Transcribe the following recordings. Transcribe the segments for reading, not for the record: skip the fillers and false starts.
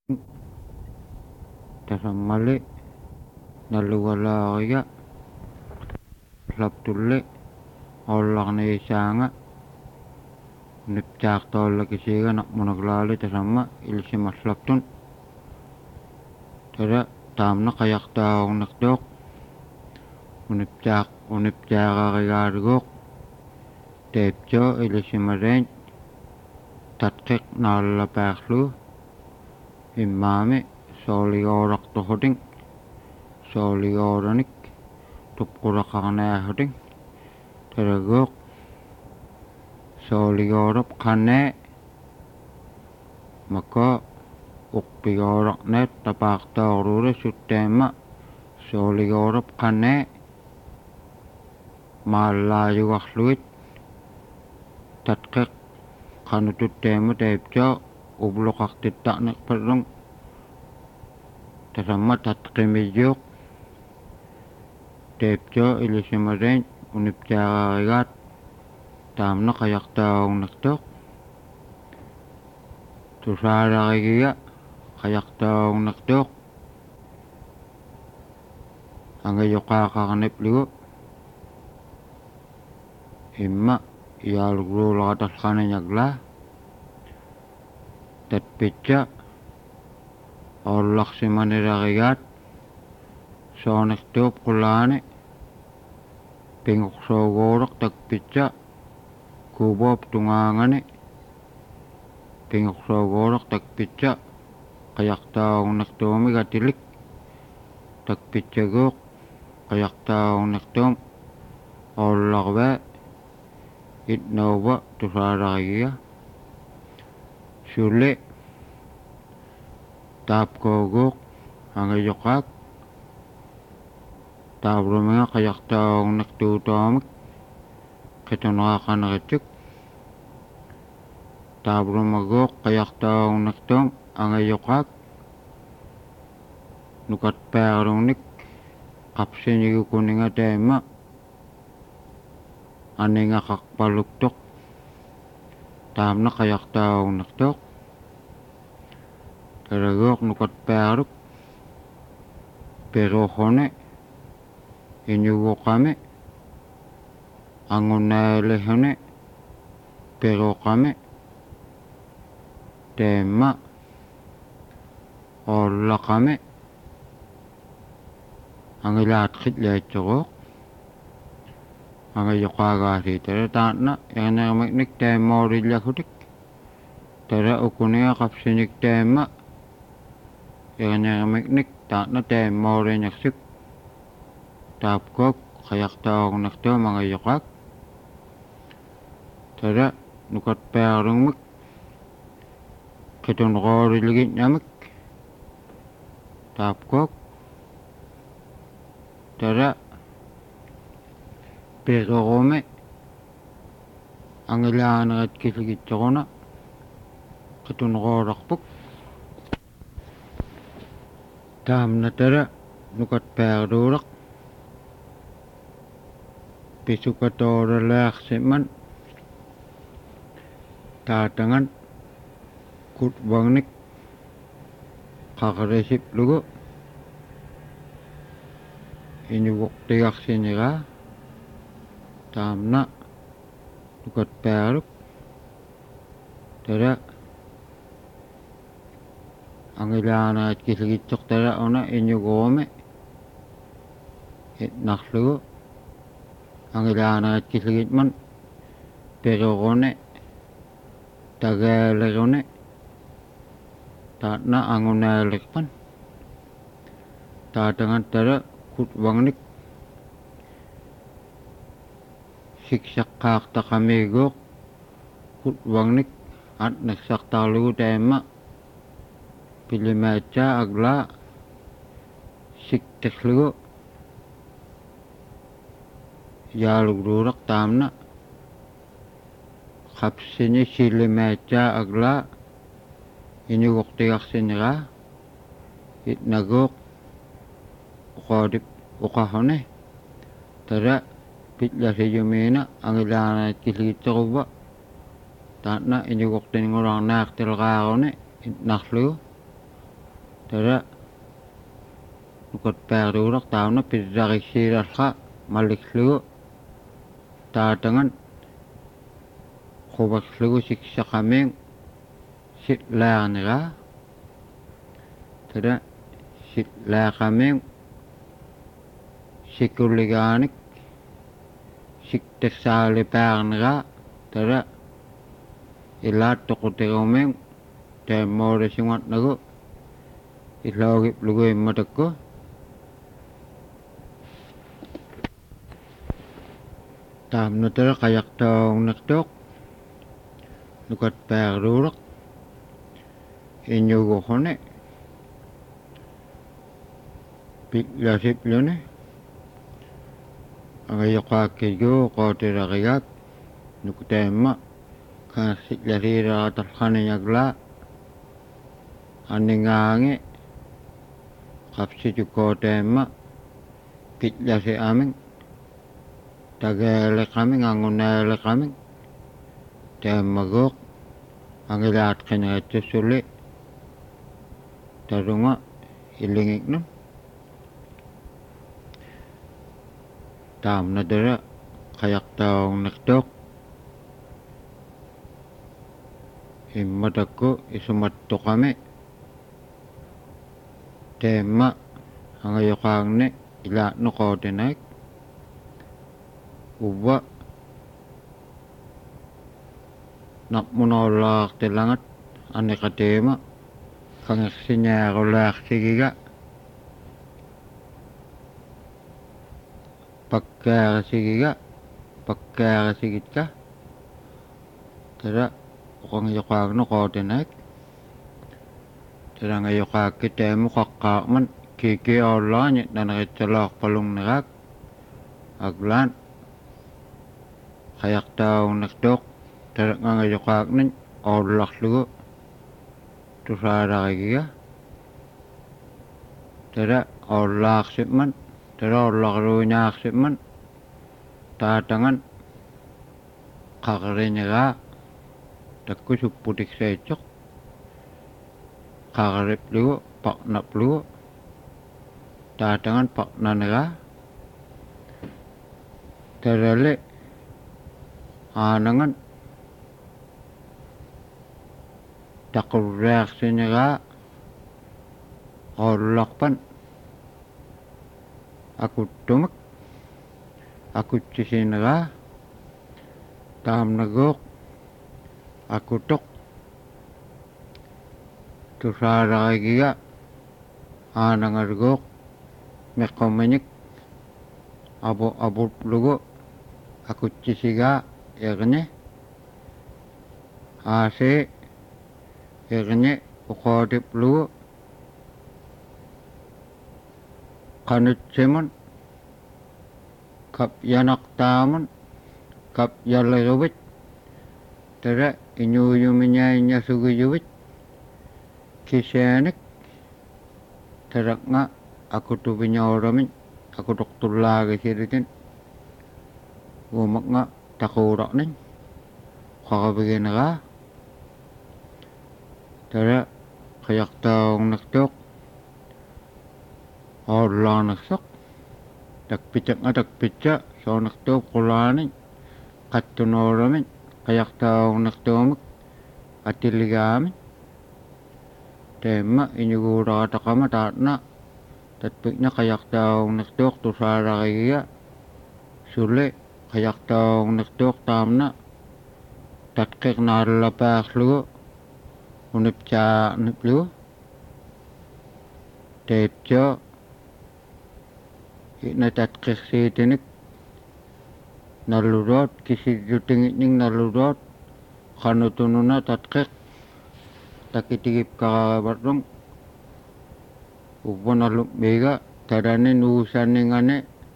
tasammali nallualaariga laptulle ollarniisaanga niptaartoollakisiiga naqmunaklaali tasamma ilsimallaptun tala taamna qajaqtaarornertuoq uniptaaqarigaaluguoq teiptio ilisimalain tatqiq naallapaarlugu immaami sooligoorartorhutin sooligooronik tupqulaqarniaahutin talaguoq sooligoorap qannee mako uqpigooraqnaat tapaartooruule sutteemma sooligoorap qannee maallaayugarluit tatqiq qanututteemma teiptio ubluqartitta'nerpallung tasamma tatqimiyuuq teiptio ilisimalain uniptaaqarigaat taamna qajaqtaarornertuoq tusaalarigiga qajaqtaarornertuoq angayoqaaqarnipligu imma iyaalugruulaqatalqaniñaglaa tatpitsa ollaqsimanilarigaat soonertuup qulaani pinguqsooguuraq takpitsa kuubuop tungaangani pinguqsooguuraq takpitsa qajaqtaarornertuumi gatilik takpitsaguuq qajaqtaarornertuum oollarvaa itnauva tusaalarigiga suli taapkooguuq angayoqaak taavlumiga qajaqtaarornertuutoomik qituneraaqaneritsuk taavlumaguuq qajaqtaarornertuum angayoqaak nukatpaarlugnik qapsinigukuniga teemma aningaqarpaluktoq taamna qajaqtaarornertuoq talaguoq nukatpaarluk peruuquni iñuguqami angunaalihuni peruuqami teemma oollaqami angilaatqitlaitsuguuq angayoqaagaasiitala taanna ernermiknik teemmoorillagutik tala ukuniga qapsinik teemma ernermiknik taanna teemmoorinersuk taapkook qajaqtaarornertuum angayoqaak tala nukatpaarlugmik qitunqooriligitnamik taapkook tala peqerumi angilaaneratkisigitsoquna qitunqoorarpuk taamna tala nukatpaarluulaq pisukatooralaarsiman taatangan kutvagnik qaqarisiplugu iñuguqtigarsinigaa taamna nukatpaarluk tala angilaaneratkisigitsoq tala una iñuguumi itnarlugu angilaaneratkisigitman peqeruni tagaaleruni taatna angunaalirpan taatangan tala kutvagnik siksaqqaartaqamiguuq kutvagnik atnersartarlugu teemma pilimaatsaa aglaa sikterlugu yaalugruuraq taamna qapsini silimaatsaa aglaa iñuguqtigarsinigaa itnaguuq uqaadip uqahuni tala pitlasiyumiina angilaaneratkisigitsoquvva taanna iñuguqtinngulornaartilqaaruni itnarlugu tara nukot perurok tauna pirraqissiiralqa maliklugu taatangan quvaklugu siksaqamiin sitlaarniraa tara sitlaaqamiin sikulligaanik siktassaalipaarniraa tara ilaattoqutirumiin taammoorisiŋatnagu illoogiplugu immatakku taamnatara qajaqtaugnertuuq nukat peeruuraq iñuguquni pillasiplluni agayoqaakkigu qootiraqigaak nukutaimma kaansitlasiiraqatarqaniñaglaa anningaangi qapsitukootaimma pillasi amin tageeleqamin anguneeleqamin taimmaguuq angilaatqinigattussuli tarunga illingiqnun taamnatara qajaqtaugnertuuq immatakku isumattuqami taimma angayoqaagni ilaatnuqootinaik uvva napmunoolaaqtilangat aniqatiima kangersiñaarulaarsigiga pakkaarisigitka tara uqangayoqaagnuqootinaik tarangayoqaakki taimu qaqqaaqman kiikiollaani naneqitsaloorpalungneраак aglaan qajaqtaugnertuuq tarangagayoqaaqnin oollarlugu tusaalaqigiga tara oollaarsiman tara oollarluuñaarsiman taatangan qaqeriñeraa takku supputiksaiitsoq qaqeriplugu paqnaplugu taatangan paqnaneraa tarali aanangan taqurriarsiñeraa oollarpan akuttumak akutsisineraa taamnaguuq akutoq tusaalaqigiga aanangarguuq meqqomiñik abuplugu akutsisigaa iqni aasii iqni uqootiplugu qanutsimun kapyanaqtaamun kapyaleruvit tara iñuuyumiñaiñasugiyuvit kisaanik taraqnga akutupiñooramiñ akutoqtullaagisirutin uumaqnga taquuraqniñ qaqapigineraa tara qajaqtaugnertuuq oollaanersoq takpitsa soonertuup qulaaniñ qattunooramiñ qajaqtaugnertuumik atilligaamiñ taimma iñuguuraqataqama taatna tatpikna qajaqtaugnertuuq tusaalaqigiga suli qajaqtaugnertuuq taamna tatqiqnaallapaarlugu unipcaarniplugu taiptio ina tatqiqsiitinik nalluruat kisirrutingi'ning nalluruat qanutununa tatqiq takitigipkaqaqivarrung uvvanallummiiga tarani nuusanningani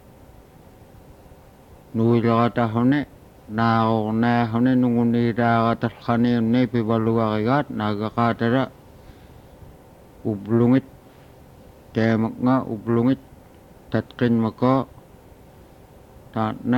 nuileqatahuni naaqornaahuni nunguniiraaqatarqaniunni pivaluaqigaat naagaqaatara ublungit taamaqnga ublungit tatqinmako taatna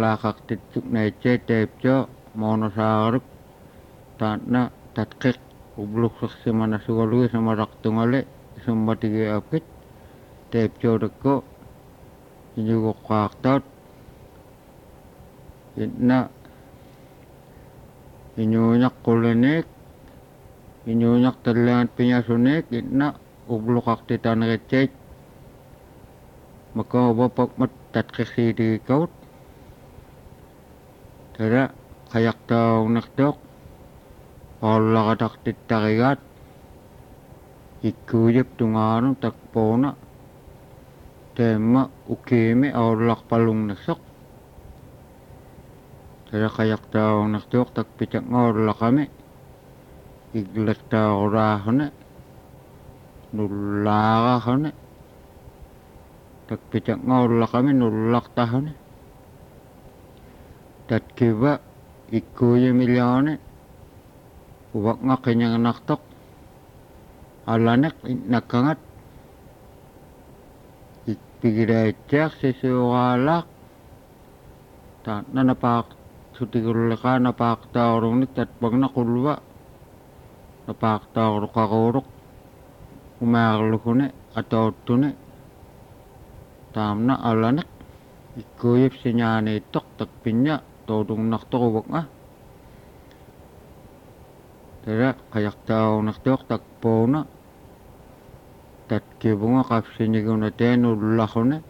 iñugaaktilaaqaqtitsuk naitse taiptio moonosaaqaruk taatna tatqiq ubluk semana sugalu sama raktungale sama tiga apit tep chodako inyugo kaktat itna inyunyak kulenek inyunyak terlihat pinyasunek itna ubluk aktitan recek maka bapak mat tatkesi di kaut tada kayak tau nakdok Allah katak titarigat ikuyep tunganu takpona tema ukeme Allah palung nasok tada kayak tau nakdok tak picak ngor kami iglek tau rahane nulara hane tak picak ngor kami nulak tahane tat kiba ikuye milione uwak nga kanyang naktok alanek nakangat ikpigidayacak sisuwalak ta na napak sutigulaka napak taurong nik tat bang nakulwa napak tauro kakurok umaklukune atau tune tamna alanek ikuyip sinyane tok tak pinya todong naktok uwak nga tada kayak tau nakdok tak pona tat kibunga kapsiniguna tenu lakone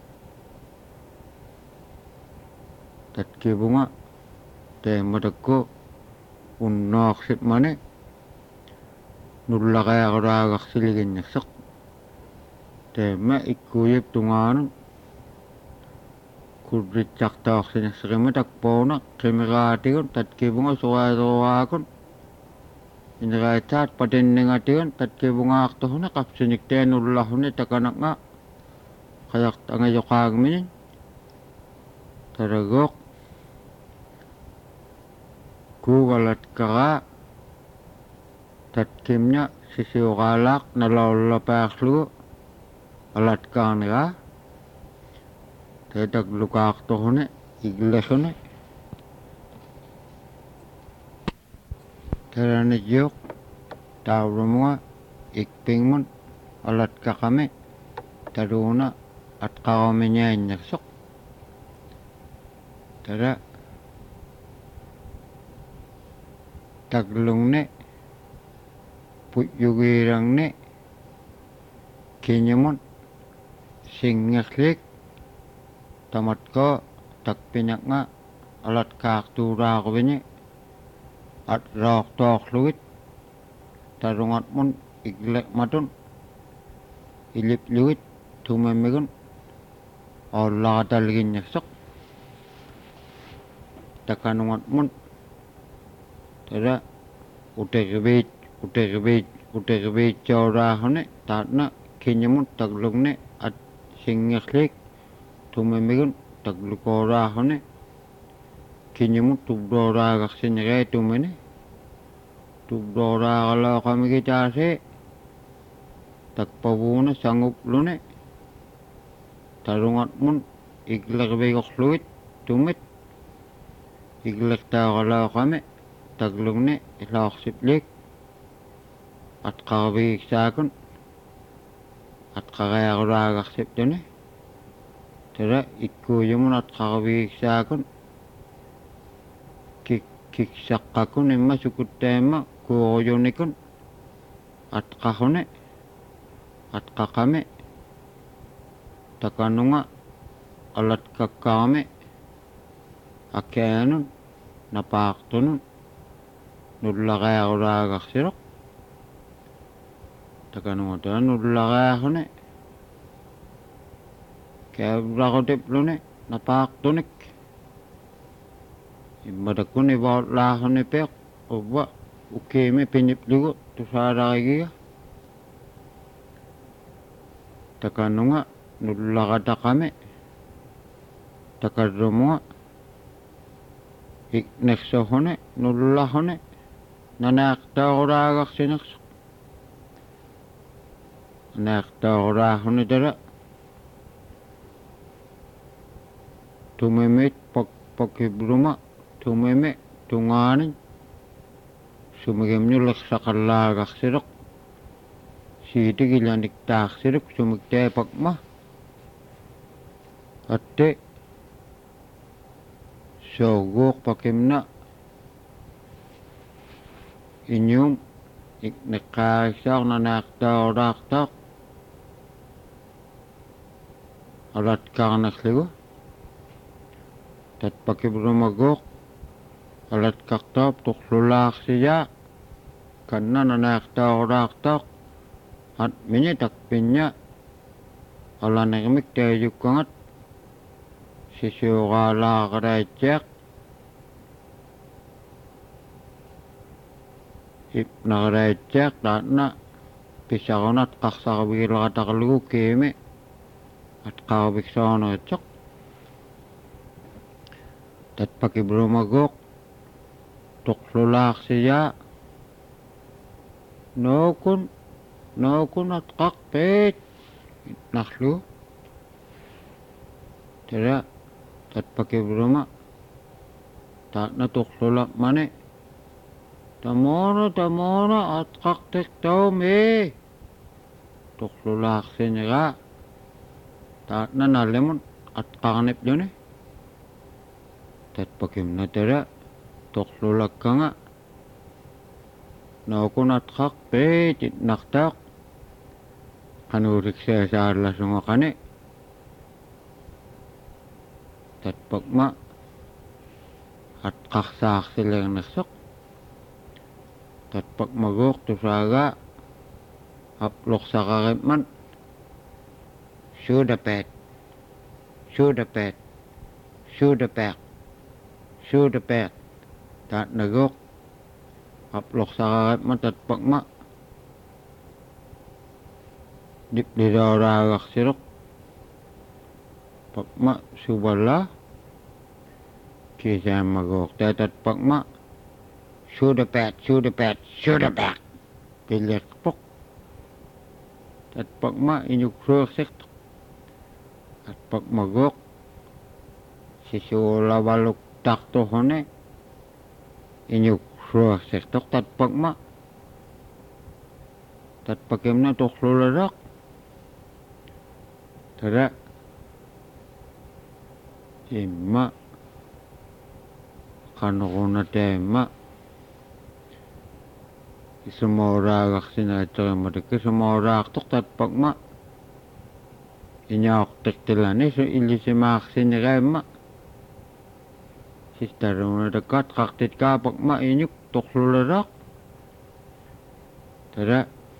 tat kibunga te madagko unnok sit mane nullakaya karagak siligin yasak te ma ikuyip tunganon kudritsak taok sinasakima tak pona kimigatikon tat kibunga suwakon inraitat padennengatigan tat kibunga aktohuna kapsinik tenullahune takanak nga kayak tangayokagminin taragok kugalat kaka tat kimnya sisiukalak nalaulapaklu alat kaniga tetak luka aktohune iglesune tarane jok taurumwa ikpingmun alat kakame taruna at kakamenyain naksok tara taglungne putyugirangne kinyamun singaslik tamat ko takpinyak nga alat kaktura ko binye at rok tok luit tarungat mun iglek matun ilip luit tumemigun Allah katalgin yaksok takanungat mun tada utegbit jorahone tatna kinyamun taglungne at singaslik tumemigun taglukorahone kinyamun tubdoragak sinyagay tumene tubdoragala kami kitase takpabuna sangup lune tarungat mun iglek begok luit tumit iglek tagala kami taglungne ilak siplik at kakabigik sakon at kakayaguragak sipdone tada ikuyumun at kakabigik sakon kiksakakun imma sukutema kuoyonikun at kahone at kakame takanunga alat kakame akenun napaktunun nullakayaguragak sirok takanunga tada nullakayahone kaya rakotip napaktunik imadakun ibawat lahon ipek oba ukeme pinip lugo tusarakagiga takanunga nullakatakame takadromunga ikneksohone nullahone nanaktauragak sinakso naktaurahone tada tumemit pakibruma tumeme tunganin sumigimnulak saqallaagarsiraq siitigilanik taarsiruk sumiktaapakma atte sooguuqpakimna inyum ikneqqaarissaarnanaaqtaorlaartaaq alatkaarnerlugu tatpakibrumaguuq alatkartaap torlulaarsiyaa kannananaaqtaorlaartaaq at minitakpinnya alanermik taayukkangat sisuuraalaaqalaitsiaq ipnaqalaitsiaq taatna pissarunat qarsarvigilerataqlugu kiimi at qarviksoorneritsoq tatpakibrumaguuq torlulaarsiyaa nookun atqarpiit itnarlugu tala tatpakibruma taatna torlulaqmani tamoona atqartiqtaumi torlulaarsineraa taatna nallemun atqarnipluni tatpakimna tala torlulakkanga nookun atqarpiit itnartaaq qanuuliksiasaallasungaqani tatpakma atqarsaarsilernersoq tatpakmaguuq tusaagaa aploqsaqarimman suudapaat taatnaguuq aploqsaqarimman tatpakma dipliloraagarsiruq pakma suballa kisaamaguuq tatpakma suudapaat pillerpoq tatpakma inyuksuersiqtoq tatpakmaguuq sisuulavaluktartuhuni inyuksuersiqtoq tatpakma tatpakimna torlularaq tala imma qanerunataimma isumooraagarsinaaterimatik isumoораартоq tatpakma inyaortirtilani su illisimaarsineraimma sistarunatakat qartitkaapakma inyuk torlularaq tala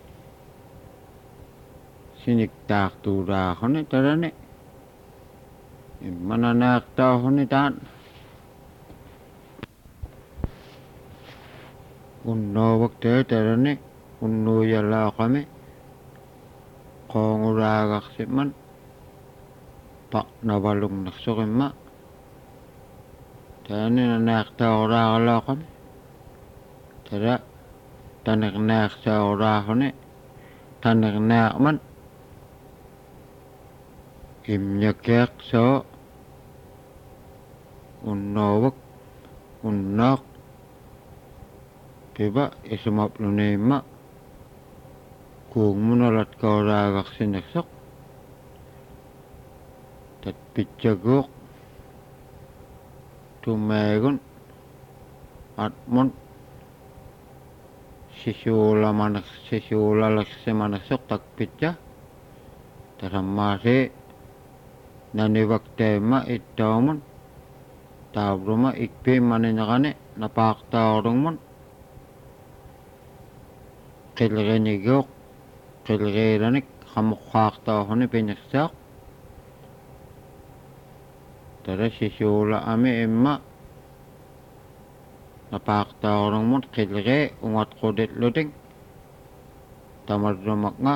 siniktaartuulaaruni talani immananaaqtaaruni taan unnoovak talani unnuuyalaaqami qoongulaagarsimman paqnavalungnersuqimma talani nanaaqtaorlaaralaaqami tala tanernaaqsaorlaaruni tanernaaqman imnyakiaq soo unnoovak unnaaq piba isumapluniimma kuungmunalatkaoraagarsinersoq tatpitsaguuq tumaagun atmun sisuulalersimanersoq takpitsa tasammaasi nanivaktaimma ittaumun taavruma ikpiimmaninaqani napaaqtaorungmun qilriniguuq qilriiranik qamuqqaartaorni pinersaaq tala sisuulaami imma napaaqtaorungmun qilri ungatquditluting tamarrumaknga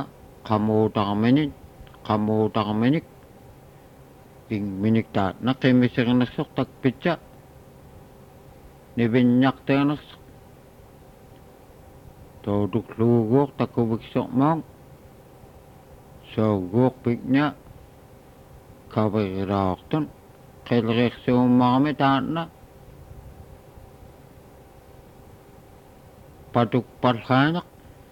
qamuutarminik ingminiktaat naqimisiqnersoq takpitsa nivinnyaqtianersoq toodukluguuq takuviksoqmaang sooguuq piknya kaverilaortun qilriqsuummarmi taanna patuk parhanak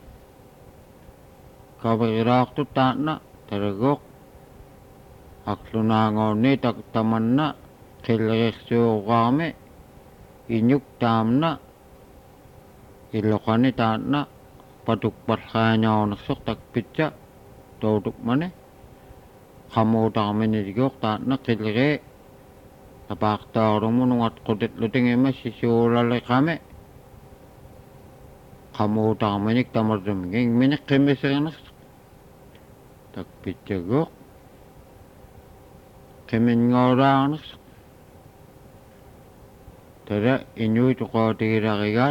kawirak tu takna tergok aklunangoni tak tamanna kilreksuqame inyuk tamna ilokani takna patuk parhanyaonaksok takpitja toduk mane kamutaqmini digok takna kilre napaqtaarumu nungat qudet lutingima sisuulaliqame kamutaqminik tamarrumging minik qimiserineq takpitjagok qiminngoraaneq tada inyui tuqotigiraqigaat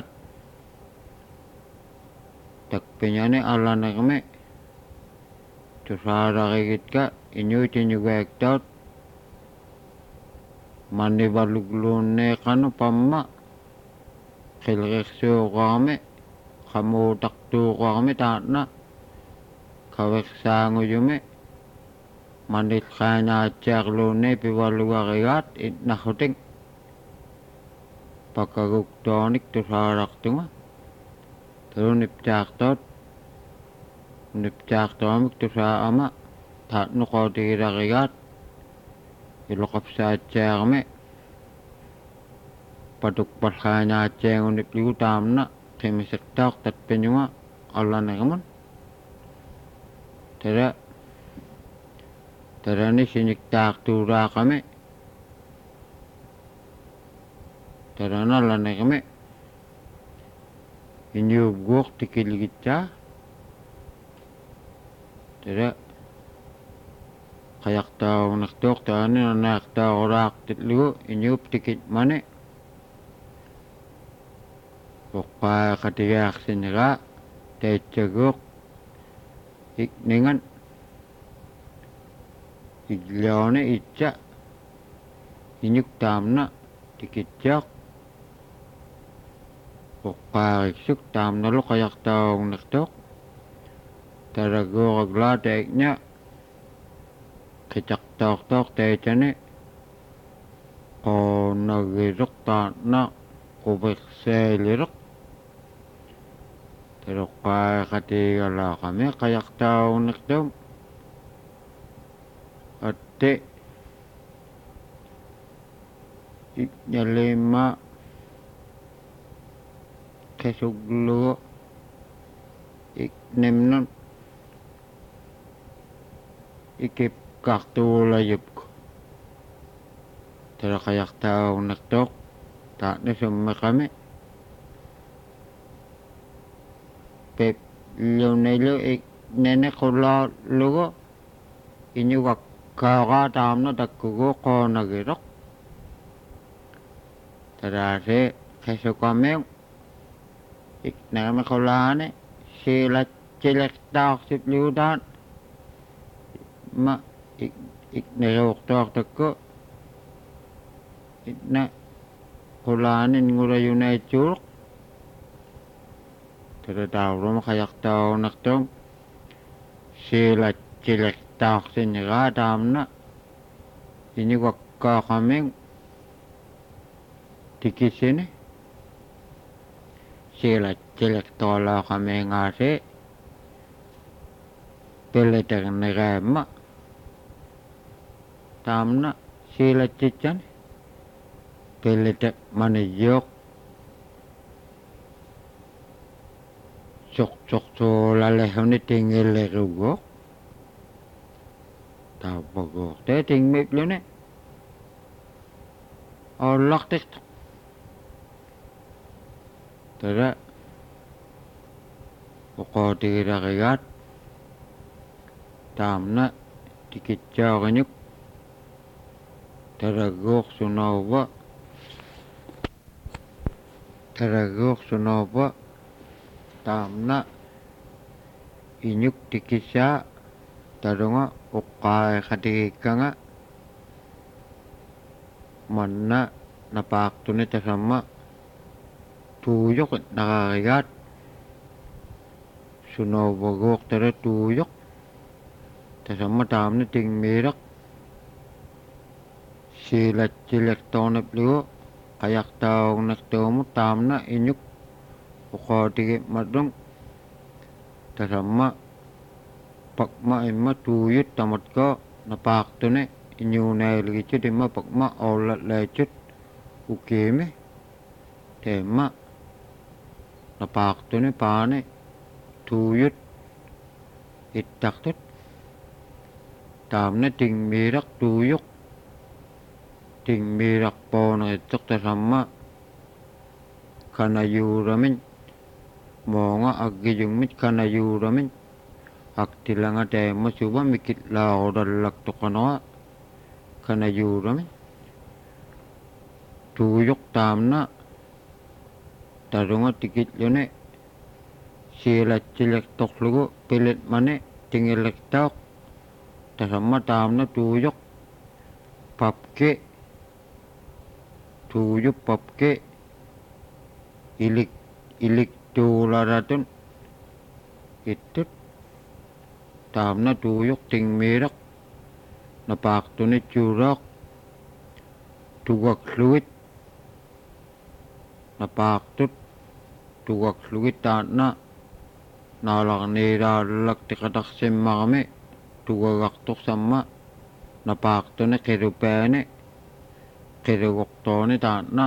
takpiñani allaneqmi tusaaraqigitka inyui tiñugaaktaut mannivalugluunneeqanu pamma qilqersuuqarmi qamuutaqtuuqarmi taatna kaversaanguyumi manilqaanaatsiarluunne pivalugarigaat itnarruting pakaguktuarnik tusaarartunga turuniptaartoot niptaartuamik tusaa'ama taatnuqootigilarigaat iloqapsaatsiaarmi patuk parhaanaatsiangunippigu taamna qimisertaaq tatpiñunga allaneqmun tadani siniktaartuuraaqami tadana allaneqmi iñuubguuq tikilgitsaa tada qayaqtaarunertuuq taani nanaaqtaarulaaqtitlugu iñuup tikitmani uqqaaqatigaarsineraa taitsaguuq ikningan igliauni itsa iñuk taamna tikitsaaq uqqaariksuk taamnalu qayaqtaarunertuuq taraguuraglaa taikña qitaqtaartoq taitani qoonagiruq taatna quberseeliruq taruqqaaqatiigalaaqami qayaqtaarunertuum atte ikñaliimma qisuglugu iknimnun ikipqartuulayupku taraqayaqtaarunertuuq taatni summeqami pepllunilu iknene qulaallugu iñugakkaagaa taamna takkugu qoonagiroq taraase qisuqamiu iknegami qulaani siilatsilektaaqsipliutaan ma ikneruuqtuartakku itna qulaanin ngurayunaitsuuruq tadataavruma qayaqtaarunertuum siilatsilektaaqsineraa taamna iñugakkaaqamiu tikisini siilatsilektoalaaqamiingaasi peleternereemma taamna siilatsitsani pelete maniyuuq suqsuqsuulalehuni tingilleruguuq taapaguuq te tingmipluni ollaqtiqtuq tada uqootigiraqigaat taamna tikitsaariñuk taraguuq sunuupa taamna iñuk tikissaa tarunga uqqaaqiqatigikkanga manna napaaqtuni tasamma tuuyuq naqaarigaat sunuupaguuq tada tuuyuq tasamma taamna tingmiiraq siilatsilektoornipligu qayaqtaarunertuumu taamna iñuk uqaatigi madung tasamma pakma imma tuuyut tamatko napaaqtuni iñuunailigitut imma pakma aullatlaitut ukiimi teemma napaaqtuni paani tuuyut ittaqtut taamna tingmiiraq tuuyuq tingmiiraqpoonerittuq tasamma kanayuuramin moonga aggijungmit kanayuuramin aktilanga teemma suba mikitlaaxurallaqtuqanoa kanayuuramin tuuyuq taamna tarunga tikitluni siilatsilektorlugu pilitmani tingilektaaq tasamma taamna tuuyuq papki tuuyuq papki iliktuularatun ittut taamna tuuyuq tingmiiraq napaaqtuni tsuuraaq tugakluit napaaqtut tugakluit taanna naalarniiraallaktiqatarsimmaqami tugagaqtuq samma napaaqtuni qirupaani qirugoqtooni taanna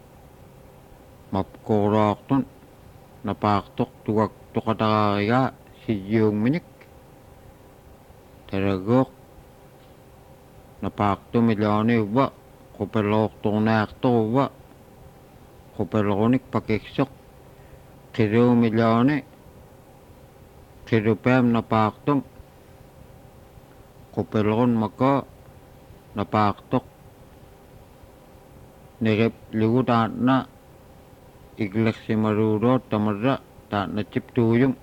mapkuuraaqtun napaaqtuq tugaktuqataraarigaa siyuungminik taraguuq napaaqtumilaani uva qupelortornaartoruva qupelrunik pakiksoq qiruumilaani qirupaam napaaqtum qupelrun makaa napaaqtoq niriplugu taanna iglersimaruuruut tamarra taanna tiptuuyum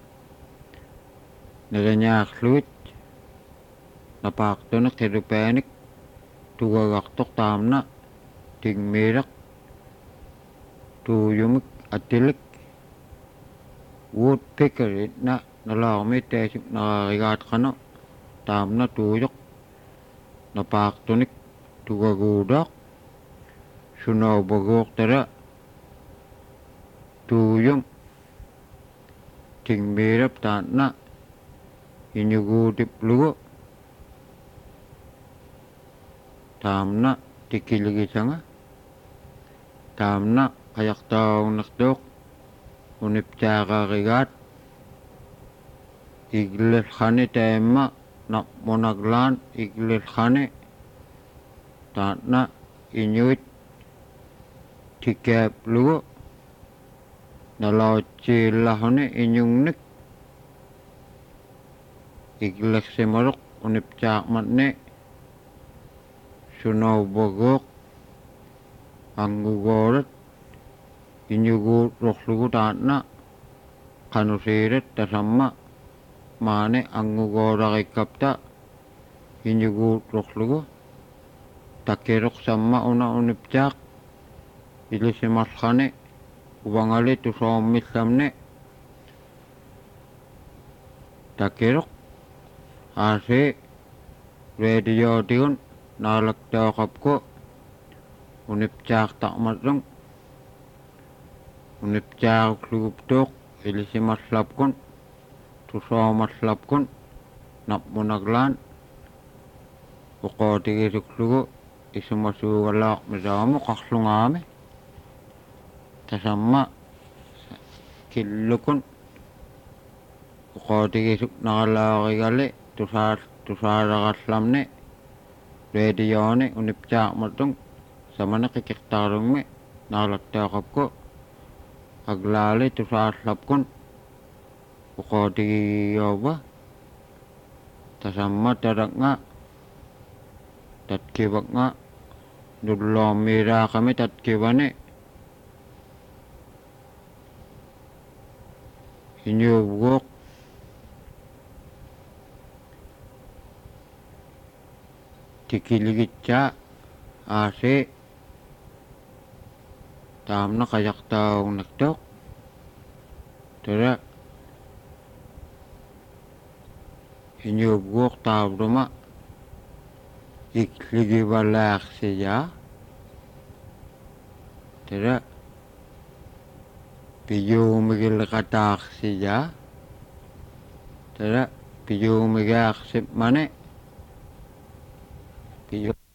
niriñaarluit napaaqtuni qirupaanik tugagaqtoq taamna tingmiiraq tuuyumik atilik woodpecker na nalaarmi taasuk naraarigaatqanu taamna tuuyuq napaaqtunik tugaguudaaq sunaubaguuqtara tuuyum tingmiirap taanna iñuguutiplugu taamna tikiligisanga taamna qajaqtaagunnartuuq uniptaaqaarigaat iglilqani taimma napmunaglaan iglilqani taanna iñuit tikaaplugu nalaatsiillahuni iñungnik iglersimaruq uniptaaqmatni sunaubaguuq angugoorat iñuguutrorlugu taanna qanusiirat tasamma maani angugoorarikkapta iñuguutrorlugu takiruq samma una uniptaaq ilisimalqani uvangali tusoomillamni takiruq aasi radiootigun naalaktaaqapku uniptaaqtaqmatung uniptaaqluguptuuq ilisimallapkun tusoomallapkun napmunaglaan uqootigisuklugu isumasuugalaaqmisaamu qarlungaami tasamma killukun uqootigisuk naqalaarigali tusaaraqallamni radiooni uniptaaqmatung samana qikiqtaarungmi naalaktaaqapku aglaali tusaallapkun uqootigiyooba tasamma taraqnga tatkivaqnga nulloommiiraaqami tatkivani iñuuguuq tikiligitsaa aasi taamna qajaqtaagunnartuuq tara iñuuguuq taavruma ikligivalaarsiyaa tara Piyu migil kataksi ja. Tada piyu migil aksip mane. Piyu